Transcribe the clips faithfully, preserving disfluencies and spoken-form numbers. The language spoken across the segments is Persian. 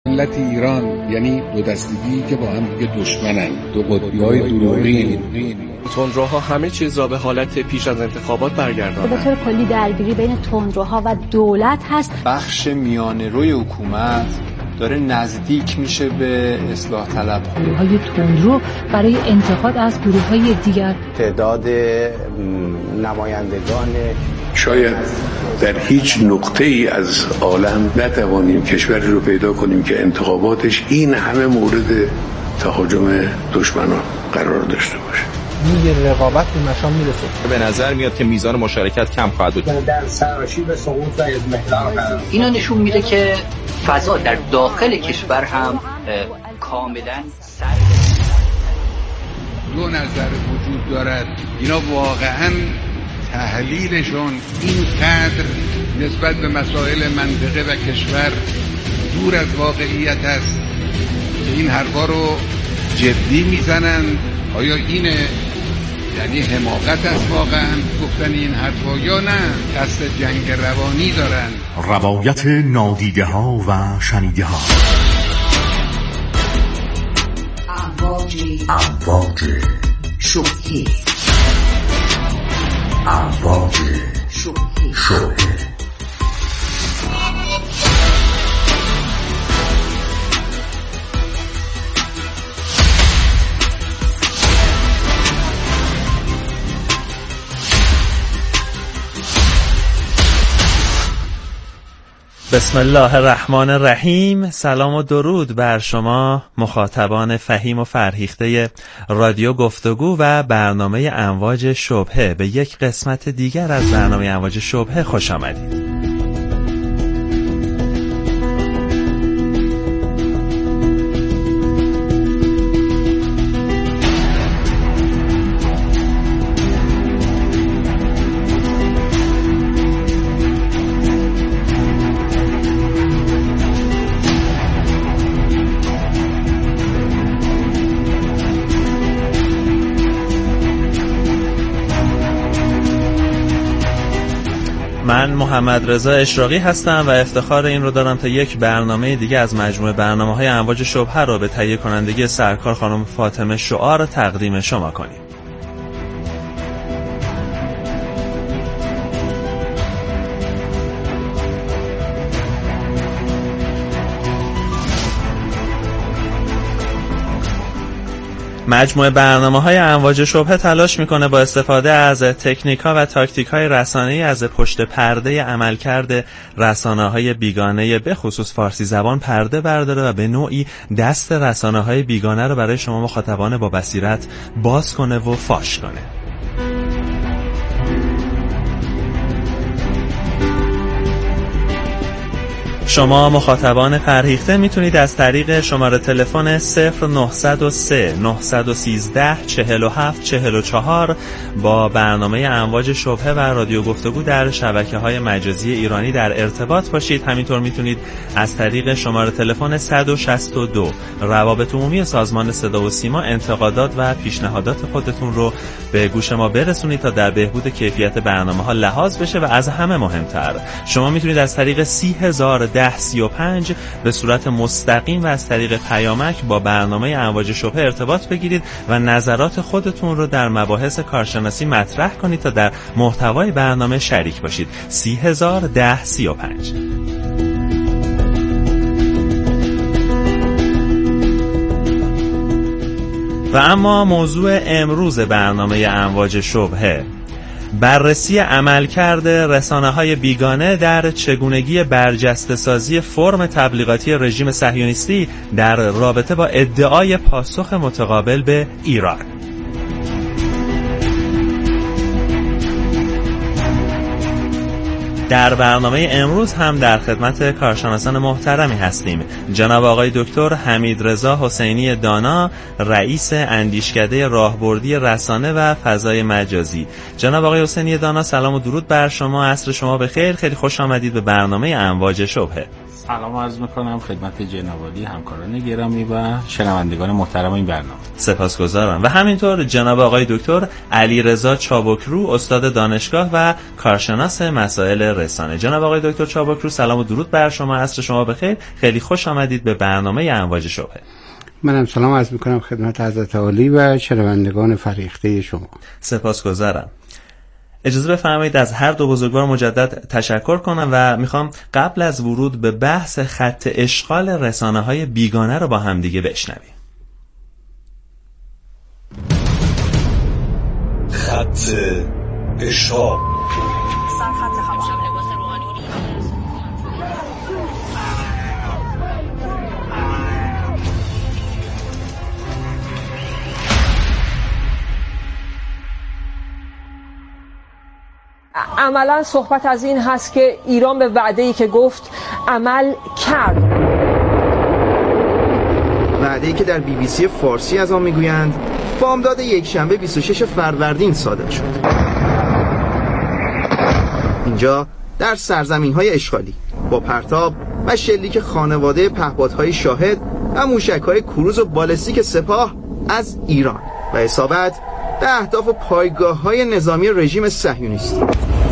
ملت ایران یعنی دو دستگی که با هم دیگه دشمنن، دو قطبی‌های دروغین. تندروها همه چیز را به حالت پیش از انتخابات برگرداندند. به طور کلی درگیری بین تندروها و دولت هست. بخش میانه روی حکومت داره نزدیک میشه به اصلاح طلب. گروه‌های تندرو برای انتقاد از گروه‌های دیگر. تعداد نمایندگان شاید در هیچ نقطه ای از عالم نتوانیم کشوری رو پیدا کنیم که انتخاباتش این همه مورد تهاجم دشمنان قرار داشته باشه. دیگه رقابت به مشام میرسه. به نظر میاد که میزان مشارکت کم خواهد بود. در سراشیب سقوط و اضمحلال قرار. اینو نشون میده که فضا در داخل کشور هم کاملا سر دو نظر وجود دارد. اینا واقعاً تحلیلشون اینقدر نسبت به مسائل منطقه و کشور دور از واقعیت است که این حرفا رو جدی میزنن. آیا اینه یعنی حماقت است واقعا گفتن این حرفا یا نه قصد جنگ روانی دارن؟ روایت نادیده ها و شنیده ها. امواج شبهه امواج شبهه. بسم الله الرحمن الرحیم. سلام و درود بر شما مخاطبان فهیم و فرهیخته رادیو گفتگو و برنامه امواج شبهه. به یک قسمت دیگر از برنامه امواج شبهه خوش آمدید. من محمد رضا اشراقی هستم و افتخار این رو دارم تا یک برنامه دیگه از مجموعه برنامه‌های امواج شبهه رو به تهیه کنندگی سرکار خانم فاطمه شعار تقدیم شما کنیم. مجموعه برنامه‌های امواج شبهه تلاش می‌کنه با استفاده از تکنیک‌ها و تاکتیک‌های رسانه‌ای از پشت پرده عملکرد رسانه‌های بیگانه به خصوص فارسی زبان پرده برداره و به نوعی دست رسانه‌های بیگانه رو برای شما مخاطبان با بصیرت باز کنه و فاش کنه. شما مخاطبان فرهیخته میتونید از طریق شماره تلفن صفر نهصد و سه نهصد و سیزده چهل و هفت چهل و چهار با برنامه امواج شبهه و رادیو گفتگو در شبکه‌های مجازی ایرانی در ارتباط باشید. همینطور میتونید از طریق شماره تلفن صد و شصت و دو روابط عمومی سازمان صدا و سیما انتقادات و پیشنهادات خودتون رو به گوش ما برسونید تا در بهبود کیفیت برنامه‌ها لحاظ بشه و از همه مهمتر شما میتونید از طریق سی هزار ده سی و پنج به صورت مستقیم و از طریق پیامک با برنامه امواج شبهه ارتباط بگیرید و نظرات خودتون رو در مباحث کارشناسی مطرح کنید تا در محتوای برنامه شریک باشید. سی هزار ده سی و پنج. و اما موضوع امروز برنامه امواج شبهه بررسی عملکرد رسانه‌های بیگانه در چگونگی برجسته‌سازی فرم تبلیغاتی رژیم صهیونیستی در رابطه با ادعای پاسخ متقابل به ایران. در برنامه امروز هم در خدمت کارشناسان محترمی هستیم. جناب آقای دکتر حمیدرضا حسینی دانا، رئیس اندیشکده راهبردی رسانه و فضای مجازی. جناب آقای حسینی دانا، سلام و درود بر شما. عصر شما بخیر. خیلی خوش آمدید به برنامه امواج شبهه. سلام عرض میکنم خدمت جناب عالی، همکاران گرامی و شنوندگان محترم این برنامه. سپاسگزارم. و همینطور جناب آقای دکتر علیرضا چابکرو، استاد دانشگاه و کارشناس مسائل رسانه. جناب آقای دکتر چابکرو، سلام و درود بر شما، عصر شما بخیر. خیلی خوش آمدید به برنامه امواج شبهه. منم سلام عرض میکنم خدمت حضرت عالی و شنوندگان فریخته شما. سپاسگزارم. اجازه بفرمایید از هر دو بزرگوار مجدد تشکر کنم و میخوام قبل از ورود به بحث خط اشغال رسانه‌های بیگانه رو با هم دیگه بشنویم. خط اشغال. عملا صحبت از این هست که ایران به وعده‌ای که گفت عمل کرد. وعده‌ای که در بی بی سی فارسی از آن میگویند بامداد یکشنبه بیست و شش فروردین صادر شد. اینجا در سرزمین‌های اشغالی با پرتاب و شلیک خانواده پهپادهای شاهد و موشک‌های کروز و بالستیک سپاه از ایران و اصابت به اهداف و پایگاه‌های نظامی رژیم صهیونیستی.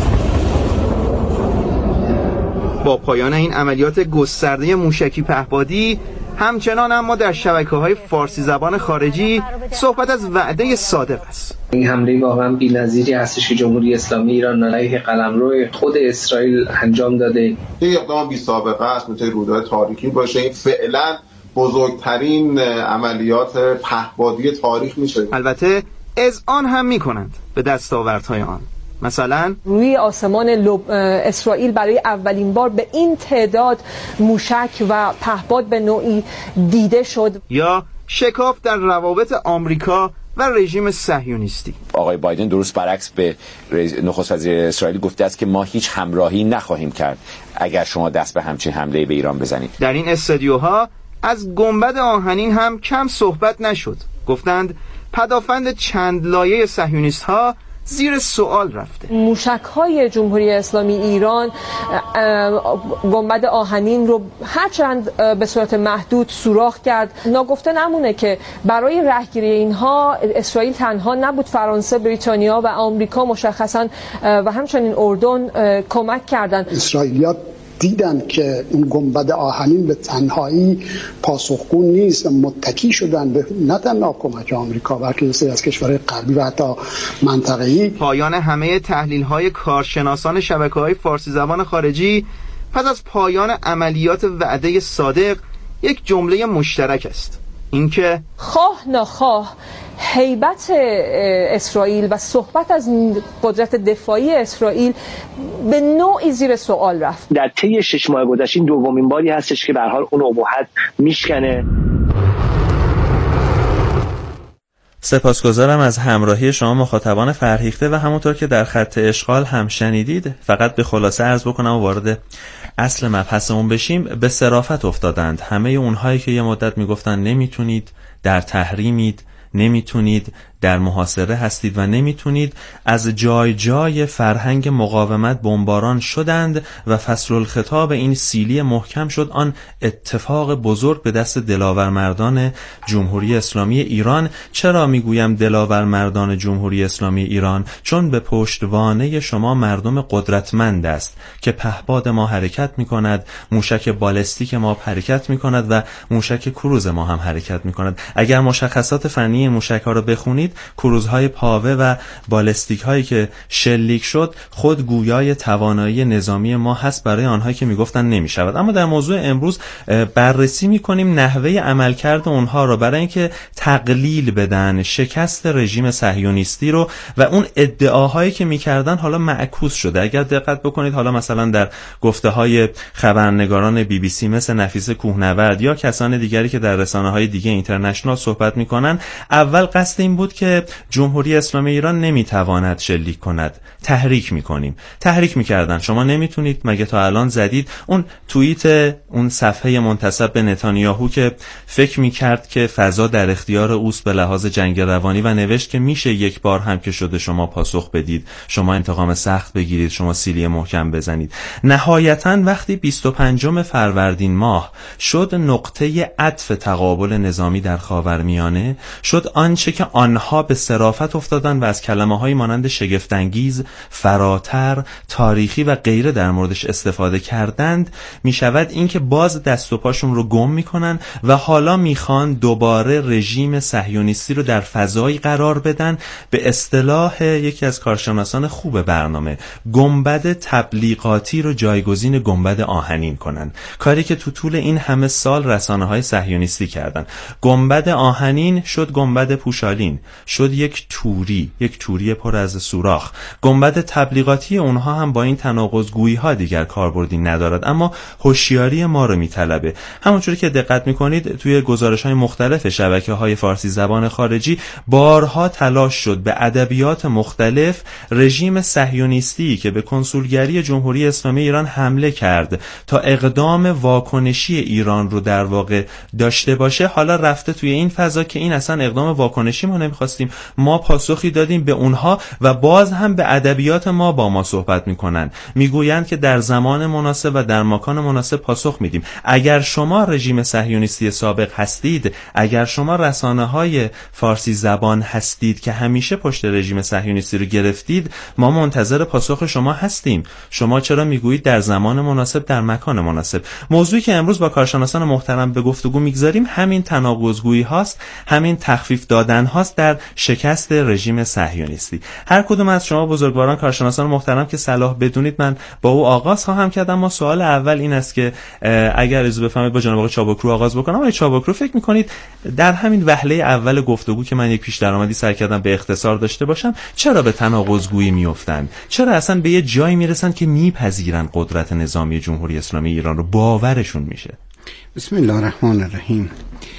با پایان این عملیات گسترده موشکی پهپادی همچنان اما در شبکه‌های فارسی زبان خارجی صحبت از وعده صادق است. این حمله واقعا بی‌نظیری هستش که جمهوری اسلامی ایران علیه قلمرو خود اسرائیل انجام داده. این اقدام بی سابقه است، میتونه رویداد تاریخی باشه. این فعلا بزرگترین عملیات پهپادی تاریخ میشه. البته اذعان هم میکنند به دستاوردهای آن. مثلا روی آسمان لب... اسرائیل برای اولین بار به این تعداد موشک و پهپاد به نوعی دیده شد. یا شکاف در روابط آمریکا و رژیم صهیونیستی. آقای بایدن درست برعکس به نخست وزیر اسرائیل گفته است که ما هیچ همراهی نخواهیم کرد اگر شما دست به همچین حمله به ایران بزنید. در این استودیوها از گنبد آهنین هم کم صحبت نشد. گفتند پدافند چند لایه صهیونیست ها زیر سوال رفته. موشک های جمهوری اسلامی ایران گنبد آهنین رو هرچند به صورت محدود سوراخ کرد. ناگفته نمونه که برای رهگیری اینها اسرائیل تنها نبود، فرانسه، بریتانیا و آمریکا مشخصا و همچنین اردن کمک کردند. اسرائیلیات دیدن که این گنبد آهنین به تنهایی پاسخگو نیست و متکی شدن به نه تنها کمک آمریکا بلکه بسیاری از کشورهای غربی و حتی منطقه‌ای. پایان همه تحلیل‌های کارشناسان شبکه‌های فارسی زبان خارجی پس از پایان عملیات وعده صادق یک جمله مشترک است، اینکه خواه نخواه هیبت اسرائیل و صحبت از قدرت دفاعی اسرائیل به نوعی زیر سوال رفت. در طی شش ماه گذشته دومین باری هستش که به هر حال اون ابهت میشکنه. سپاسگزارم از همراهی شما مخاطبان فرهیخته و همونطور که در خط اشغال هم شنیدید، فقط به خلاصه عرض بکنم و وارد اصل مبحثمون بشیم. به صرافت افتادند همه اونهایی که یه مدت میگفتن نمیتونید، در تحریمید، نمیتونید، در محاصره هستید و نمیتونید، از جای جای فرهنگ مقاومت بمباران شدند و فصل الخطاب این سیلی محکم شد. آن اتفاق بزرگ به دست دلاور مردان جمهوری اسلامی ایران. چرا میگویم دلاور مردان جمهوری اسلامی ایران؟ چون به پشتوانه شما مردم قدرتمند است که پهپاد ما حرکت میکند، موشک بالستیک ما حرکت میکند و موشک کروز ما هم حرکت میکند. اگر مشخصات فنی موشک ها رو بخونید، کروزهای پاوه و بالستیک هایی که شلیک شد خود گویای توانایی نظامی ما هست برای آنهایی که میگفتن نمیشود. اما در موضوع امروز بررسی میکنیم نحوه عملکرد اونها رو برای اینکه تقلیل بدن شکست رژیم صهیونیستی رو و اون ادعاهایی که میکردن حالا معکوس شده. اگر دقت بکنید حالا مثلا در گفته های خبرنگاران بی بی سی مثل نفیس کوهنورد یا کسان دیگری که در رسانه های دیگه اینترنشنال صحبت میکنن، اول قصد این بود که جمهوری اسلامی ایران نمیتواند شلیک کند، تحریک میکنیم. تحریک میکردن، شما نمیتونید، مگه تا الان زدید اون توییت اون صفحه منتسب به نتانیاهو که فکر میکرد که فضا در اختیار اوست به لحاظ جنگ روانی و نوشت که میشه یک بار هم که شده شما پاسخ بدید، شما انتقام سخت بگیرید، شما سیلی محکم بزنید. نهایتاً وقتی بیست و پنجم فروردین ماه شد نقطه عطف تقابل نظامی در خاورمیانه، شد آنچه که آنها به صرافت افتادن و از کلمه‌های مانند شگفت‌انگیز، فراتر، تاریخی و غیره در موردش استفاده کردند، میشود اینکه باز دست و پاشون رو گم میکنن و حالا میخوان دوباره رژیم صهیونیستی رو در فضایی قرار بدن، به اصطلاح یکی از کارشناسان خوب برنامه، گنبد تبلیغاتی رو جایگزین گنبد آهنین کنن. کاری که تو طول این همه سال رسانه‌های صهیونیستی کردن. گنبد آهنین شد گنبد پوشالین، شد یک توری، یک توری پر از سوراخ. گنبد تبلیغاتی اونها هم با این تناقض‌گویی ها دیگر کاربردی ندارد، اما هوشیاری ما رو میطلبه. همونجوری که دقت میکنید توی گزارش‌های مختلف شبکه‌های فارسی زبان خارجی بارها تلاش شد به ادبیات مختلف رژیم صهیونیستی که به کنسولگری جمهوری اسلامی ایران حمله کرد تا اقدام واکنشی ایران رو در واقع داشته باشه، حالا رفته توی این فضا که این اصلا اقدام واکنشی ما نمیخواستیم، ما پاسخی دادیم به اونها و باز هم به ادبیات ما با ما صحبت میکنن، میگویند که در زمان مناسب و در مکان مناسب پاسخ میدیم. اگر شما رژیم صهیونیستی سابق هستید، اگر شما رسانه‌های فارسی زبان هستید که همیشه پشت رژیم صهیونیستی رو گرفتید، ما منتظر پاسخ شما هستیم. شما چرا میگویید در زمان مناسب، در مکان مناسب؟ موضوعی که امروز با کارشناسان محترم به گفتگو میگذاریم همین تناقض‌گویی هاست، همین تخفیف دادن هاست در شکست رژیم صهیونیستی. هر کدوم از شما بزرگواران کارشناسان محترم که صلاح بدونید من با او آغاز خواهم کرد، اما سوال اول این است که اگر اجازه بفرمایید با جناب آقای چابکرو آغاز بکنم. آقای چابکرو، فکر می‌کنید در همین وهله اول گفتگو که من یک پیش درآمدی سعی کردم به اختصار داشته باشم، چرا به تناقض‌گویی میافتند؟ چرا اصلا به یه جایی میرسن که میپذیرن قدرت نظامی جمهوری اسلامی ایران رو، باورشون میشه؟ بسم الله الرحمن الرحیم.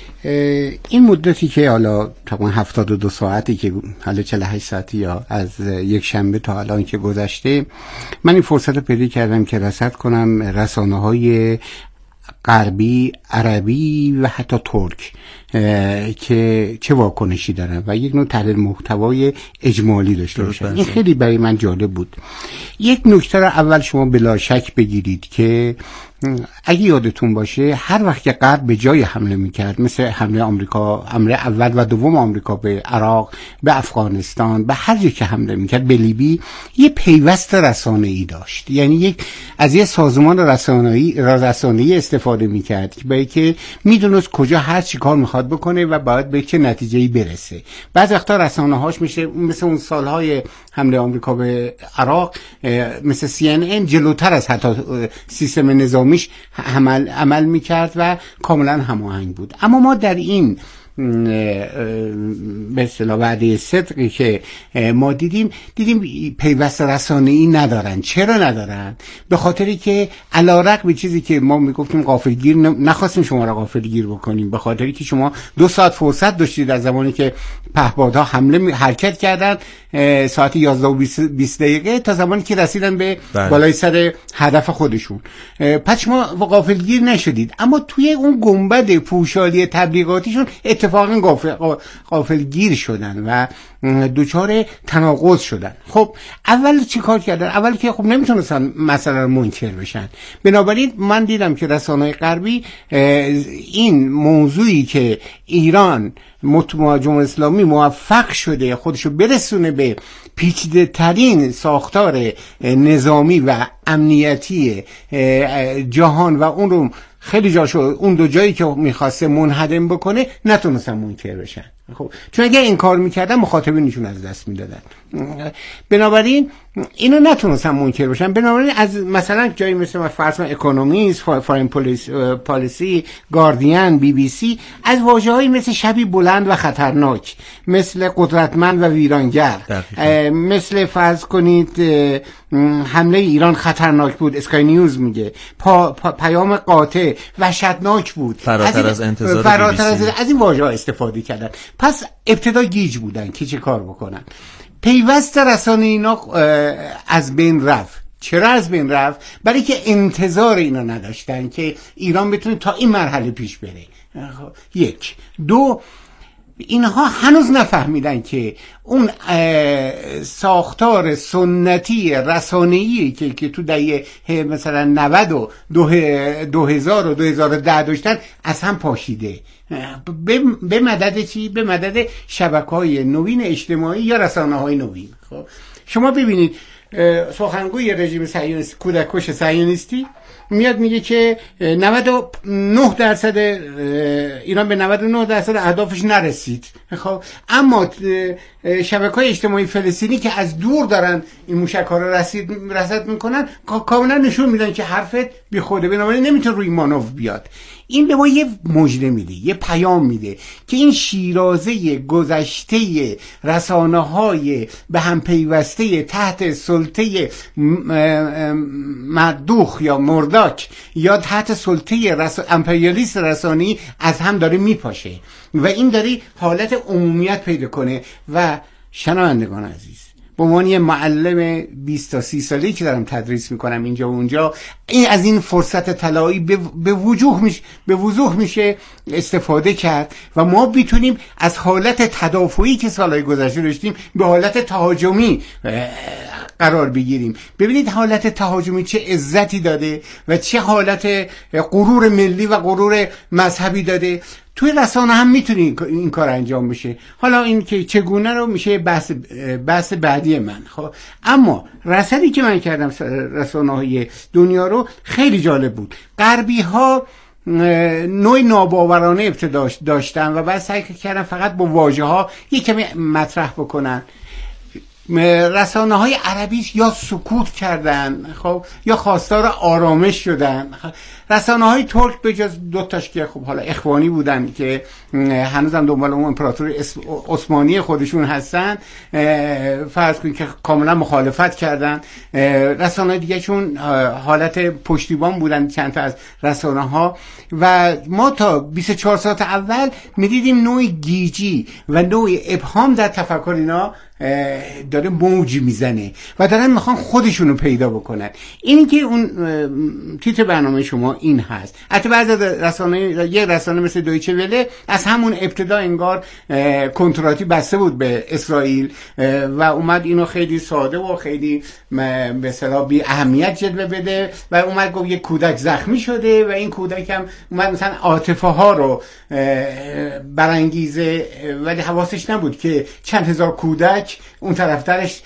این مدتی که حالا تقریبا هفتاد و دو ساعتی که حالا چهل و هشت ساعتی یا از یک شنبه تا الان که گذشته، من این فرصت رو پیدا کردم که رصد کنم رسانه‌های غربی، عربی و حتی ترک که چه واکنشی دارن و یک نوع تحلیل محتوای اجمالی داشته باشن. این خیلی برای من جالب بود. یک نکته رو اول شما بلا شک بگیرید که اگه یادتون باشه هر وقت که غرب به جای حمله میکرد، مثل حمله آمریکا، حمله اول و دوم آمریکا به عراق، به افغانستان، به هر جایی که حمله میکرد، به لیبی، یه پیوست رسانه‌ای داشت. یعنی یک از یه سازمان رسانه‌ای رسانه‌ای استفاده میکرد که برای که میدونست کجا هر چی کار میخواد بکنه و باید به چه نتیجه‌ای برسه. بعضی وقتا رسانه‌هاش میشه مثل اون سالهای حمله آمریکا به عراق، مثل سی ان ان جلوتر از حتی سیستم نظامی میش عمل عمل میکرد و کاملا هماهنگ بود. اما ما در این به اصطلاح وعده صدقی که ما دیدیم دیدیم پیوست رسانه‌ای ندارن. چرا ندارن؟ به خاطری که علی‌رغم چیزی که ما میگفتیم غافلگیر نخواستیم شما را غافلگیر بکنیم، به خاطری که شما دو ساعت فرصت داشتید از زمانی که پهپادها حمله حرکت کردن ساعت یازده و بیست دقیقه تا زمانی که رسیدن به بالای سر هدف خودشون. پس شما غافلگیر نشدید. اما توی اون گنبد پوشالی تبلیغاتیشون اتفاقا غافل غافلگیر شدن و دوچار تناقض شدن. خب اول چی کار کردن؟ اول که خب نمیتونستن مثلا منکر بشن. بنابراین من دیدم که رسانه‌های غربی این موضوعی که ایران جمهوری اسلامی موفق شده خودشو برسونه به پیچیده ترین ساختار نظامی و امنیتی جهان و اون رو خیلی جاشو اون دو جایی که میخواسته منهدم بکنه نتونستن منکر بشن. خب چون اگه این کار میکردن مخاطبینشون از دست میدادن. بنابراین اینو نتونستن منکر بشن. بنابراین از مثلا جایی مثل فرض کن اکونومیست، فارین پالیسی، گاردین، بی بی سی از واژه‌هایی مثل شبی بلند و خطرناک، مثل قدرتمند و ویرانگر، مثل فرض کنید حمله ایران خطرناک بود، اسکای نیوز میگه، پا، پا، پیام قاطع وحشتناک بود، فراتر از, از انتظار فراتر از, از این واژه‌ها استفاده کردن. پس ابتدا گیج بودن که چه کار بکنن. پیوست رسانه اینا از بین رفت. چرا از بین رفت؟ برای که انتظار اینا نداشتن که ایران بتونه تا این مرحله پیش بره. یک. دو، اینها هنوز نفهمیدن که اون ساختار سنتی رسانه‌ای که که تو دهه مثلا نود و دو هزار و دو هزار و ده داشتن از هم پاشیده. به مدد چی؟ به مدد شبکه‌های نوین اجتماعی یا رسانه‌های نوین. خب شما ببینید سخنگوی رژیم صهیونیستی، کودککش صهیونیستی میاد میگه که نود و نه درصد ایران به نود و نه درصد اهدافش نرسید. خب اما شبکه‌های اجتماعی فلسطینی که از دور دارن این موشک‌ها رو رسید رصد میکنن کاملا نشون میدن که حرفت بیخوده، بنابراین نمیتونه روی مانور بیاد. این به ما یه مژده میده، یه پیام میده که این شیرازه گذشته رسانه‌های به هم پیوسته تحت سلطه مردوخ یا مرداک یا تحت سلطه رس... امپریالیست رسانی از هم داره میپاشه و این داره حالت عمومیت پیدا کنه. و شنوندگان عزیز، به عنوان یه معلم بیست تا سی ساله‌ای که دارم تدریس میکنم اینجا و اونجا، این از این فرصت طلایی به وضوح میشه به وضوح میشه استفاده کرد و ما بتونیم از حالت تدافعی که سالهای گذشته داشتیم به حالت تهاجمی قرار بگیریم. ببینید حالت تهاجمی چه عزتی داده و چه حالت غرور ملی و غرور مذهبی داده. توی رسانه هم میتونه این کار انجام بشه. حالا این که چگونه رو میشه بحث بحث بعدی من. خب اما رصدی که من کردم رسانه‌های دنیا رو خیلی جالب بود. غربی ها نوع ناباورانه ابتدا داشتن و بعد سعی کردن فقط با واژه ها یک کمی مطرح بکنن. رسانه های عربی یا سکوت کردن، خب یا خواستار آرامش شدن. رسانه های ترک به جز دو تاش که خب حالا اخوانی بودن که هنوزم دنبال اون امپراتوری عثمانی خودشون هستن، فرض کنید که کاملا مخالفت کردن. رسانه دیگه چون حالت پشتیبان بودن چند تا از رسانه ها و ما تا بیست و چهار ساعت اول میدیدیم نوع گیجی و نوع ابهام در تفکر اینا داره موج میزنه و دارن میخوان خودشونو پیدا بکنن. اینی که اون تیتر برنامه شما این هست. حتی بعضی رسانه، یه رسانه مثل دویچه وله از همون ابتدا انگار کنتراتی بسته بود به اسرائیل و اومد اینو خیلی ساده و خیلی به اصطلاح بی اهمیت جلوه بده و اومد گفت یک کودک زخمی شده و این کودک هم اومد مثلا عاطفه ها رو برانگیزه، ولی حواسش نبود که چند هزار کودک اون طرفترش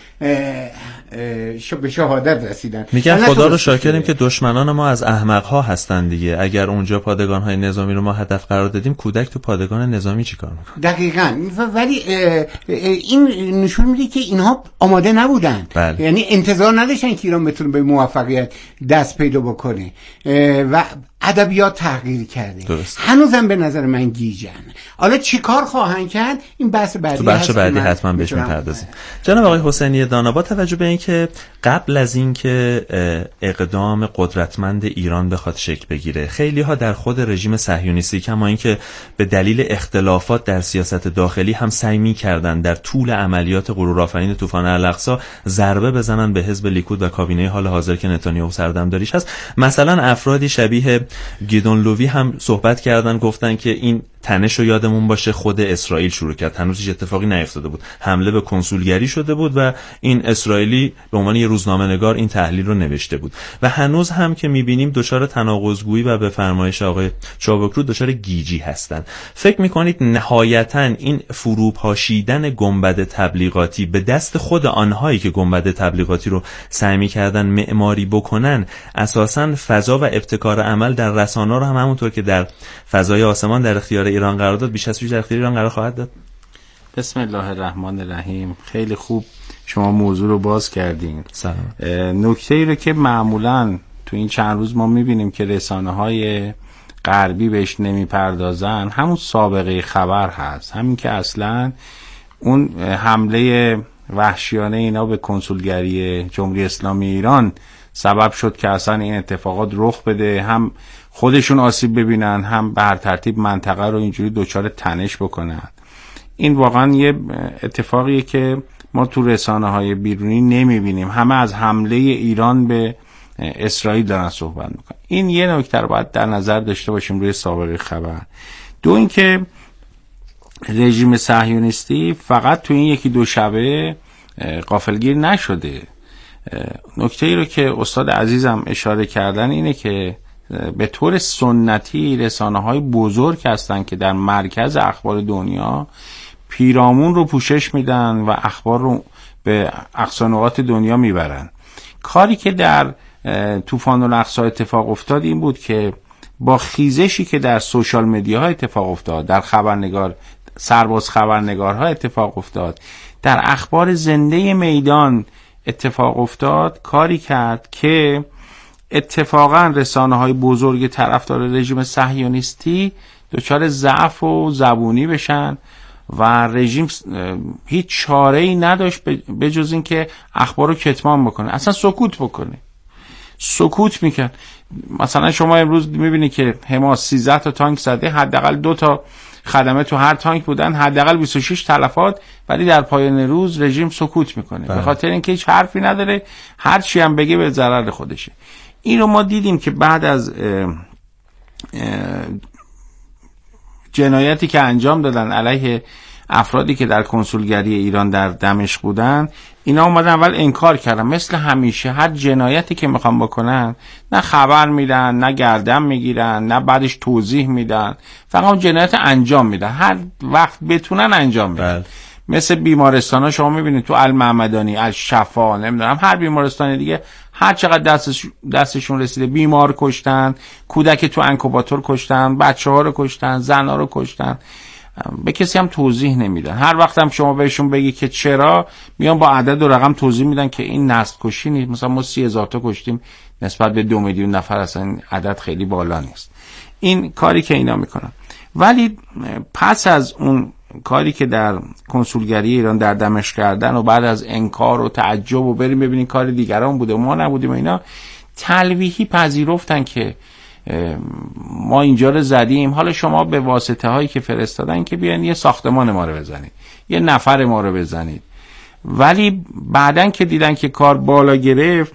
به شهادت رسیدن. میگن خدا رو شاکریم که دشمنان ما از احمق‌ها هستن دیگه. اگر اونجا پادگان‌های نظامی رو ما هدف قرار دادیم، کودک تو پادگان نظامی چیکار میکنه؟ دقیقاً. ولی این نشون میده که اینها آماده نبودن. بله. یعنی انتظار نداشتن که ایران بتونه به موفقیت دست پیدا بکنه و ادبیات تغییر کرده. درست. هنوزم به نظر من گیجن. حالا چیکار خواهند کرد؟ این بحث بعدی تو بخش بعدی حتما بهش میپردازیم. جناب آقای حسینی دانا، با توجه به اینکه قبل از اینکه اقدام قدرتمند ایران بخواد شکل بگیره، خیلی ها در خود رژیم صهیونیستی کما اینکه به دلیل اختلافات در سیاست داخلی هم سعی می‌کردن در طول عملیات غرورآفرین طوفان الاقصی ضربه بزنن به حزب لیکود و کابینه حال حاضر که نتانیاهو سردمداریش هست. مثلا افرادی شبیه گیدون لوی هم صحبت کردن، گفتن که این تنش رو یادمون باشه خود اسرائیل شروع کرد، هنوز هیچ اتفاقی نیفتاده بود، حمله به کنسولگری شده بود و این اسرائیلی به عنوان یه روزنامه‌نگار این تحلیل رو نوشته بود و هنوز هم که می‌بینیم دچار تناقض‌گویی و به فرمایش آقای چابکرو دچار گیجی هستن. فکر می‌کنید نهایتاً این فروپاشیدن گنبد تبلیغاتی به دست خود آنهایی که گنبد تبلیغاتی رو سعی می‌کردن معماری بکنن، اساساً فضا و ابتکار عمل در رسانه‌ها رو هم همونطور که در فضای آسمان در اختیار ایران قرار داد، بیش از پیش در اختیار ایران قرار خواهد داد؟ بسم الله الرحمن الرحیم. خیلی خوب شما موضوع رو باز کردین. نکته ای رو که معمولاً تو این چند روز ما میبینیم که رسانه‌های غربی بهش نمیپردازن، همون سابقه خبر هست. همین که اصلاً اون حمله وحشیانه اینا به کنسولگری جمهوری اسلامی ایران سبب شد که اصلا این اتفاقات رخ بده، هم خودشون آسیب ببینن، هم به هر ترتیب منطقه رو اینجوری دچار تنش بکنن. این واقعا یه اتفاقیه که ما تو رسانه های بیرونی نمیبینیم. همه از حمله ایران به اسرائیل دارن صحبت میکنن. این یه نکته رو باید در نظر داشته باشیم روی سابقه خبر. دو اینکه رژیم صهیونیستی فقط تو این یکی دو شبه غافلگیر نشده. نکته ای رو که استاد عزیزم اشاره کردن اینه که به طور سنتی رسانه‌های بزرگ هستن که در مرکز اخبار دنیا پیرامون رو پوشش میدن و اخبار رو به اقصا نقاط دنیا میبرن. کاری که در طوفان الاقصی اتفاق افتاد این بود که با خیزشی که در سوشال مدیاها اتفاق افتاد، در خبرنگار سرباز خبرنگارها اتفاق افتاد، در اخبار زنده میدان اتفاق افتاد، کاری کرد که اتفاقا رسانه‌های بزرگ طرفدار رژیم صهیونیستی دچار ضعف و زبونی بشن و رژیم هیچ چاره‌ای نداشت به جز این که اخبار رو کتمان بکنه، اصلا سکوت بکنه. سکوت میکرد. مثلا شما امروز میبینی که حماس سیزده تا تانک زده، حداقل دو تا خدمه تو هر تانک بودن، حداقل بیست و شش تلفات، ولی در پایان روز رژیم سکوت میکنه به خاطر اینکه هیچ حرفی نداره، هر چی هم بگه به ضرر خودشه. این رو ما دیدیم که بعد از اه اه جنایتی که انجام دادن علیه افرادی که در کنسولگری ایران در دمشق بودن، اینا اومدن اول انکار کردن. مثل همیشه هر جنایتی که میخوان بکنن نه خبر میدن، نه گردن میگیرن، نه بعدش توضیح میدن، فقط جنایت انجام میدن، هر وقت بتونن انجام میدن. بل. مثل بیمارستان ها شما میبینید تو المعمدانی، الشفا، نمیدونم هر بیمارستان دیگه، هر چقدر دستش دستشون رسیده بیمار کشتن، کودک تو انکوباتور کشتن، بچه ها رو کشتن، زن ها رو کشتن، به کسی هم توضیح نمیدن. هر وقت هم شما بهشون بگی که چرا، میان با عدد و رقم توضیح میدن که این نسل کشی نیست. مثلا ما سی هزار تا کشتیم نسبت به دو میلیون نفر، اصلا این عدد خیلی بالا نیست. این کاری که اینا میکنن. ولی پس از اون کاری که در کنسولگری ایران در دمشق کردن و بعد از انکار و تعجب و بریم ببینیم کار دیگران بوده و ما نبودیم، اینا تلویحی پذیرفتن که ما اینجا رو زدیم، حالا شما به واسطه هایی که فرستادن که بیان یه ساختمان ما رو بزنید، یه نفر ما رو بزنید. ولی بعدن که دیدن که کار بالا گرفت،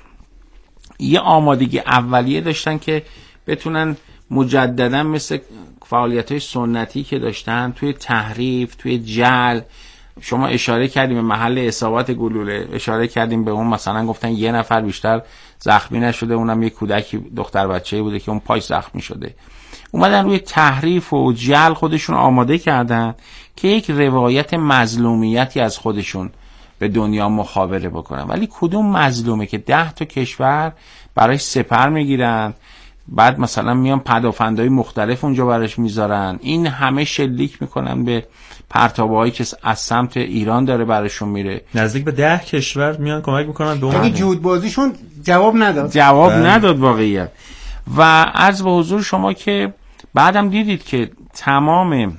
یه آمادگی اولیه داشتن که بتونن مجددا مثل فعالیت‌های سنتی که داشتن توی تحریف، توی جعل، شما اشاره کردیم به محل اصابت گلوله، اشاره کردیم به اون، مثلا گفتن یه نفر بیشتر زخمی نشده، اونم یه کودکی دختر بچه‌ای بوده که اون پاش زخمی شده. اومدن روی تحریف و جعل خودشون آماده کردن که یک روایت مظلومیتی از خودشون به دنیا مخابره بکنن. ولی کدوم مظلومه که ده تا کشور برای سپر میگیرن، بعد مثلا میان پدافندهای مختلف اونجا براش میذارن، این همه شلیک میکنن به پرتابهایی که از سمت ایران داره براشون میره، نزدیک به ده کشور میان کمک میکنن به اون. یعنی جودبازیشون جواب نداد جواب بله. نداد واقعیت. و عرض به حضور شما که بعدم دیدید که تمام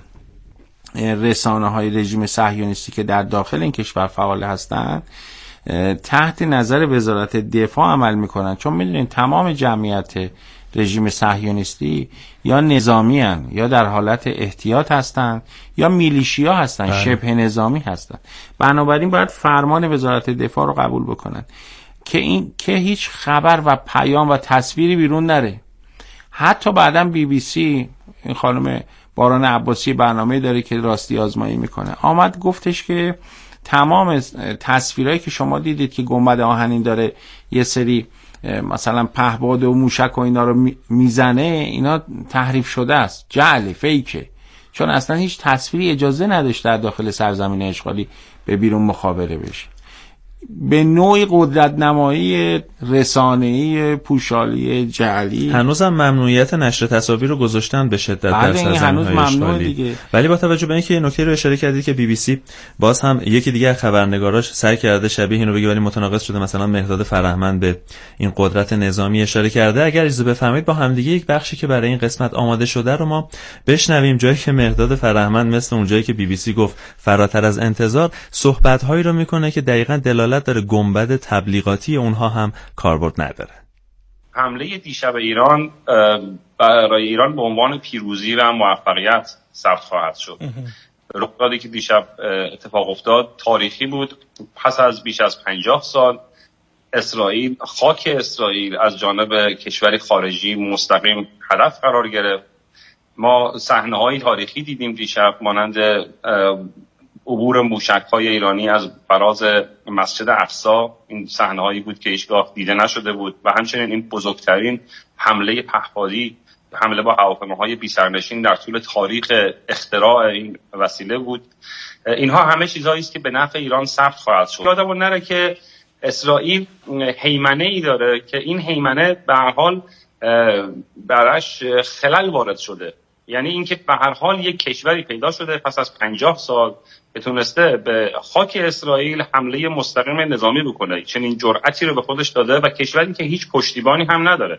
رسانه های رژیم صهیونیستی که در داخل این کشور فعال هستند تحت نظر وزارت دفاع عمل میکنن، چون میدونین تمام جمعیت رژیم صهیونیستی یا نظامی هن، یا در حالت احتیاط هستن، یا میلیشیا هستن، بله. شبه نظامی هستن. بنابراین باید فرمان وزارت دفاع رو قبول بکنن که این که هیچ خبر و پیام و تصویری بیرون نره. حتی بعداً بی بی سی، این خانم باران عباسی برنامه داره که راستی آزمایی میکنه، آمد گفتش که تمام تصویرهایی که شما دیدید که گنبد آهنین داره یه سری مثلا پهباد و موشک و اینا رو میزنه، اینا تحریف شده است، جعل، فیکه، چون اصلا هیچ تصویری اجازه نداشت در داخل سرزمین اشغالی به بیرون مخابره بشه. به نوعی قدرت نمایی رسانه‌ای پوشالی جعلی. هنوزم ممنوعیت نشر تصاویر رو گذاشتن به شدت در سرزمین‌های اشغالی. ولی با توجه به اینکه یه نکته رو اشاره کردید که بی بی سی باز هم یکی دیگه خبرنگاراش سعی کرده شبیه اینو بگه ولی متناقض شده، مثلا مهرداد فرهمند به این قدرت نظامی اشاره کرده. اگر اجازه بفرمایید با هم دیگه یک بخشی که برای این قسمت آماده شده رو ما بشنویم، جایی که مهرداد فرهمند مثل اون جایی که بی بی سی گفت فراتر از انتظار صحبت‌هایی رو میکنه که دقیقاً دلالت داره گنبد تبلیغاتی اونها هم کاربرد نداره. حمله دیشب ایران برای ایران به عنوان پیروزی و موفقیت ثبت خواهد شد. رخدادی که دیشب اتفاق افتاد تاریخی بود. پس از بیش از پنجاه سال اسرائیل، خاک اسرائیل از جانب کشور خارجی مستقیم هدف قرار گرفت. ما صحنه‌های تاریخی دیدیم دیشب، مانند عبور موشک‌های ایرانی از فراز مسجد اقصی. این صحنه‌هایی بود که هیچگاه دیده نشده بود و همچنین این بزرگترین حمله پهپادی، حمله با هواپیماهای بی‌سرنشین در طول تاریخ اختراع این وسیله بود. اینها همه چیزهایی است که به نفع ایران ثبت خواهد شد. یادمون نره که اسرائیل هیمنه‌ای داره که این هیمنه به هر حال برش خلل وارد شده. یعنی اینکه به هر حال یک کشوری پیدا شده پس از پنجاه سال که تونسته به خاک اسرائیل حمله مستقیم نظامی بکنه، چنین جرأتی رو به خودش داده و کشوری که هیچ پشتیبانی هم نداره.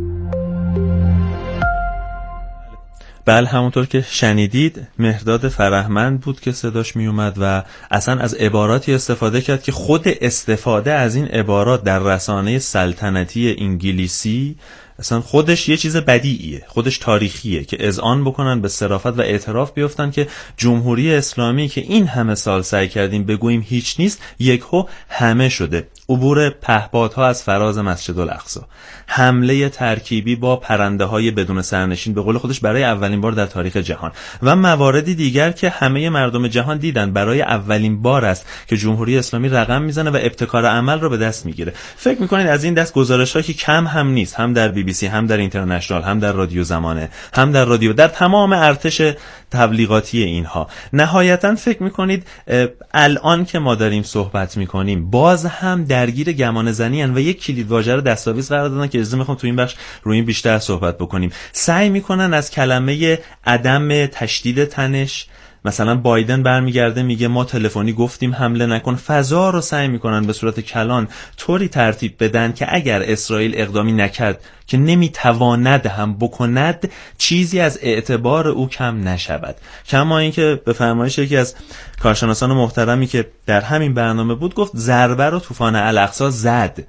بله، همونطور که شنیدید مهرداد فرهمند بود که صداش می اومد و اصلا از عباراتی استفاده کرد که خود استفاده از این عبارات در رسانه سلطنتی انگلیسی اصلا خودش یه چیز بدیعیه، خودش تاریخیه که اذعان بکنن به صرافت و اعتراف بیفتن که جمهوری اسلامی که این همه سال سعی کردیم بگوییم هیچ نیست، یکهو همه شده. عبور پهپادها از فراز مسجد الاقصی، حمله ترکیبی با پرنده های بدون سرنشین به قول خودش برای اولین بار در تاریخ جهان و مواردی دیگر که همه مردم جهان دیدن برای اولین بار است که جمهوری اسلامی رقم میزنه و ابتکار عمل رو به دست میگیره. فکر میکنید از این دست گزارش‌ها که کم هم نیست، هم در بی بی سی، هم در اینترنشنال، هم در رادیو زمانه، هم در رادیو، در تمام ارتش تبلیغاتی اینها، نهایتا فکر میکنید الان که ما داریم صحبت میکنیم باز هم درگیر گمان زنی ان و یک کلید واژه رو دستاویز قرار دادن که اجازه میخوام تو این بخش روی این بیشتر صحبت بکنیم. سعی میکنن از کلمه عدم تشدید تنش، مثلا بایدن برمیگرده میگه ما تلفنی گفتیم حمله نکن، فضا رو سعی میکنن به صورت کلان طوری ترتیب بدن که اگر اسرائیل اقدامی نکرد که نمیتواند هم بکند، چیزی از اعتبار او کم نشود. کما اینکه به فرمایش یکی از کارشناسان محترمی که در همین برنامه بود گفت ضربه رو طوفان الاقصی زد.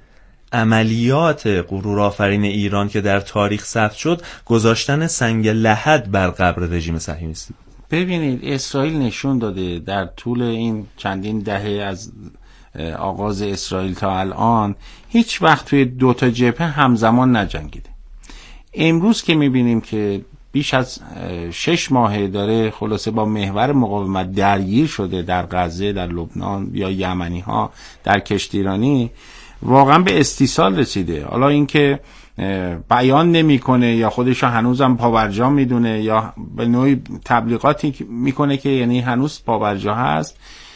عملیات غرورآفرین ایران که در تاریخ ثبت شد گذاشتن سنگ لحد بر قبر رژیم صهیونیستی. ببینید اسرائیل نشون داده در طول این چندین دهه از آغاز اسرائیل تا الان هیچ وقت توی دو تا جبهه همزمان نجنگیده. امروز که میبینیم که بیش از شش ماهه داره خلاصه با محور مقاومت درگیر شده در غزه، در لبنان یا یمنی ها در کشتیرانی، واقعا به استیصال رسیده. حالا اینکه بیان نمیکنه یا خودشو هنوزم پابرجا میدونه یا به نوعی تبلیغاتی میکنه که یعنی هنوز پابرجا هست،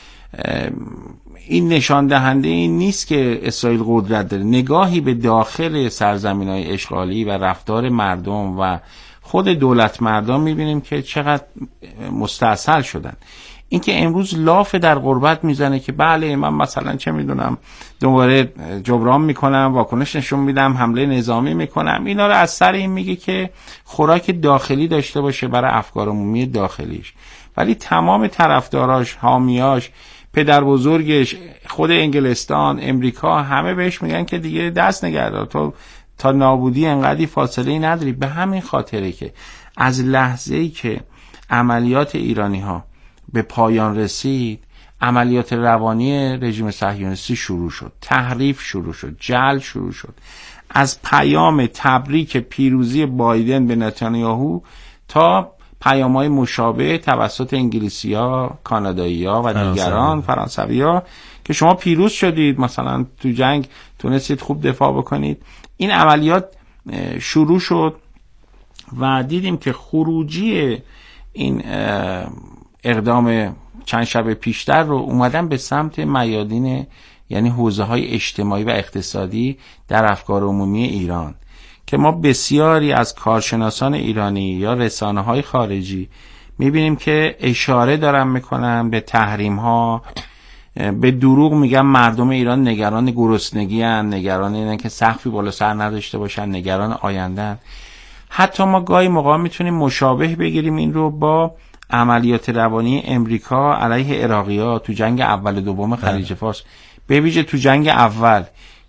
این نشان دهنده این نیست که اسرائیل قدرت داره. نگاهی به داخل سرزمین‌های اشغالی و رفتار مردم و خود دولت مردم میبینیم که چقدر مستاصل شدن. اینکه امروز لاف در غربت میزنه که بله من مثلا چه میدونم دوباره جبران میکنم، واکنش نشون میدم، حمله نظامی میکنم، اینا رو از سر این میگه که خوراک داخلی داشته باشه برای افکار عمومی داخلیش. ولی تمام طرفداراش، حامیاش، پدر بزرگش، خود انگلستان، امریکا، همه بهش میگن که دیگه دست نگردار، تو تا نابودی انقدری فاصله نداری. به همین خاطره که از لحظه‌ای که عملیات ایرانی ها به پایان رسید، عملیات روانی رژیم صهیونیستی شروع شد، تحریف شروع شد، جعل شروع شد. از پیام تبریک پیروزی بایدن به نتانیاهو تا پیام‌های مشابه توسط انگلیسی‌ها، کانادایی‌ها و دیگران، فرانسوی‌ها که شما پیروز شدید، مثلا تو جنگ تونستید خوب دفاع بکنید. این عملیات شروع شد و دیدیم که خروجی این اقدام چند شب پیشتر رو اومدن به سمت میادین، یعنی حوزه‌های اجتماعی و اقتصادی در افکار عمومی ایران، که ما بسیاری از کارشناسان ایرانی یا رسانه‌های خارجی می‌بینیم که اشاره دارن میکنن به تحریم‌ها، به دروغ میگن مردم ایران نگران گرسنگی ان، نگران اینن که سقفی بالا سر نداشته باشن، نگران آینده‌ان. حتی ما گاهی موقع میتونیم مشابه بگیریم این رو با عملیات روانی امریکا علیه عراقی‌ها تو جنگ اول و دوم خلیج فارس، به ویژه تو جنگ اول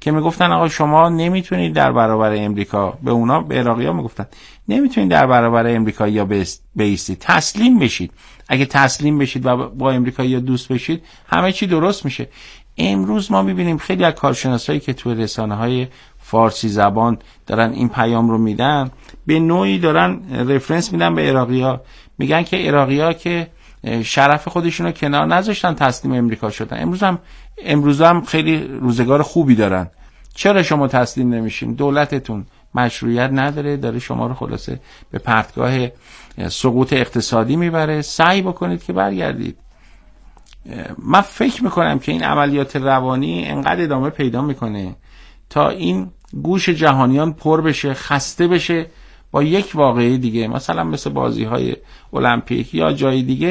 که میگفتن آقا شما نمیتونید در برابر امریکا، به اونا به عراقی‌ها میگفتن نمیتونید در برابر امریکایی‌ها بایستید، تسلیم بشید. اگه تسلیم بشید و با امریکایی‌ها دوست بشید همه چی درست میشه. امروز ما میبینیم خیلی از کارشناسایی که توی رسانه‌های فارسی زبان دارن این پیام رو میدن، به نوعی دارن رفرنس میدن به عراقی‌ها، میگن که عراقی‌ها که شرف خودشون رو کنار نذاشتن تسلیم امریکا شدن، امروز هم امروز هم خیلی روزگار خوبی دارن. چرا شما تسلیم نمیشین؟ دولتتون مشروعیت نداره، داره شما رو خلاصه به پرتگاه سقوط اقتصادی میبره. سعی بکنید که برگردید. من فکر میکنم که این عملیات روانی انقدر ادامه پیدا میکنه تا این گوش جهانیان پر بشه، خسته بشه با یک واقعه دیگه، مثلا مثل بازی های المپیک یا جای دیگه